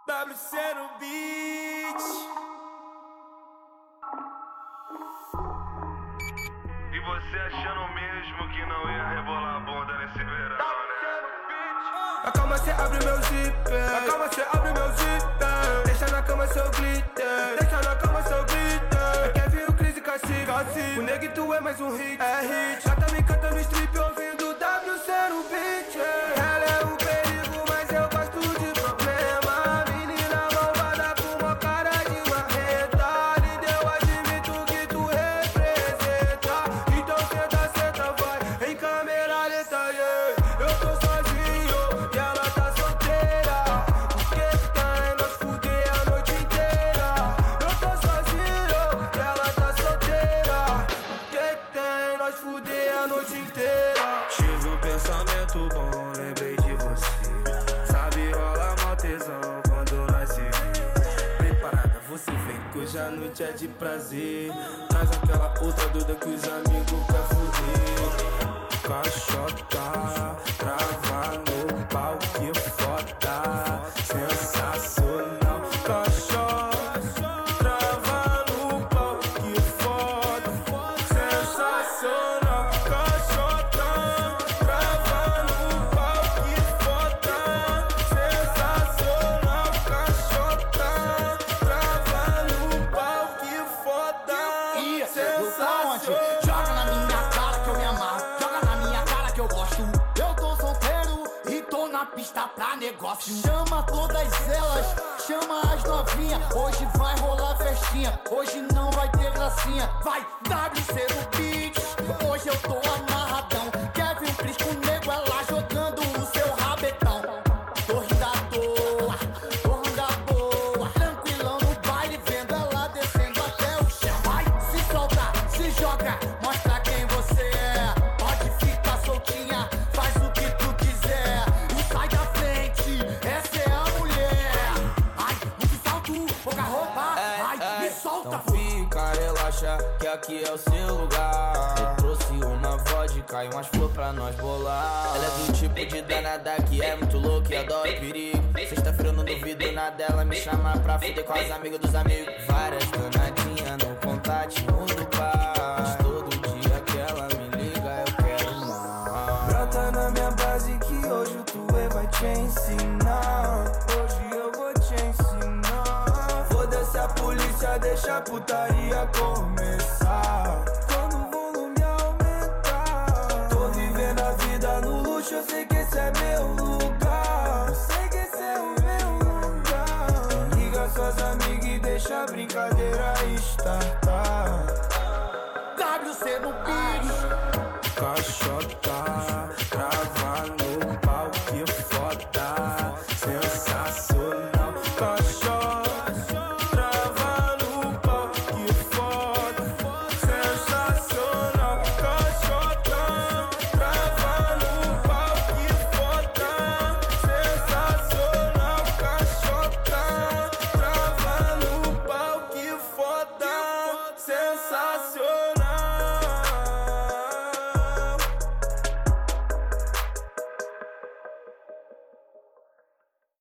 WC no beat. E você achando mesmo que não ia rebolar a bunda nesse verão, né? Na cama cê abre meu zíper, na cama cê abre meu zíper. Deixa na cama seu glitter, deixa na cama seu glitter. Quer vir o Cris e cacique, o neguito é mais um hit, é hit. Já tá me cantando strip ouvindo WC no beat. Ela é um perigo, mas eu gosto de problema. Menina malvada com uma cara de marreta. Linda, eu admito que tu representa. Então senta, senta, vai em câmera lenta, yeah. Eu tô sozinho e ela tá solteira. O que tem? Nós fuder a noite inteira. Eu tô sozinho e ela tá solteira. O que tem? Nós fuder a noite inteira. Tive um pensamento bom, lembrei de você. Sabe, rola mó tesão quando nós se vê. Preparada, você vem que hoje a noite é de prazer. Traz aquela outra dúvida que os amigos quer fuder. Caixota, trava no pau, que foda, sensacional. Caixota, trava no pau, que foda, sensacional. Caixota, trava no pau, que foda, sensacional. Caixota, trava no pau, que foda, sensacional. Joga na minha cara que eu me amarro, joga na minha cara que eu gosto. Eu tô solteiro e tô na pista pra negócio. Chama todas elas, chama as novinhas. Hoje vai rolar festinha, hoje não vai ter gracinha. Vai WC no beat, hoje eu tô amarradão. Quer ver um Cris com o nego, ela jogando o seu rabetão. Tô rindo à toa, tô rindo à boa. Tranquilão no baile, vendo ela descendo até o chão. Vai, se solta, se joga, mostra quem você é. Pode ficar soltinha, faz o que tu quiser. E sai da frente, essa é a mulher. Ai, muito salto, pouca roupa. Ai, me solta, Então pô. fica, relaxa, que aqui é o seu lugar. Eu trouxe uma vodka e umas flor pra nós bolar. Ela é do tipo de danada que é muito louca e adora o perigo. Sexta-feira eu não duvido nada dela me chamar pra fuder com as amigas dos amigos. Várias danadinhas no contatinho do bar. Mas todo dia que ela me liga eu quero mais. Brota na minha base que hoje o Tuê vai te ensinar. Hoje eu vou te ensinar. Foda-se a polícia, deixa a putaria começar. Quando o volume aumentar, tô vivendo a vida no luxo, eu sei que esse é meu lugar. Eu sei que esse é o meu lugar. Liga suas amigas e deixa a brincadeira startar. WC no beat. Caixota,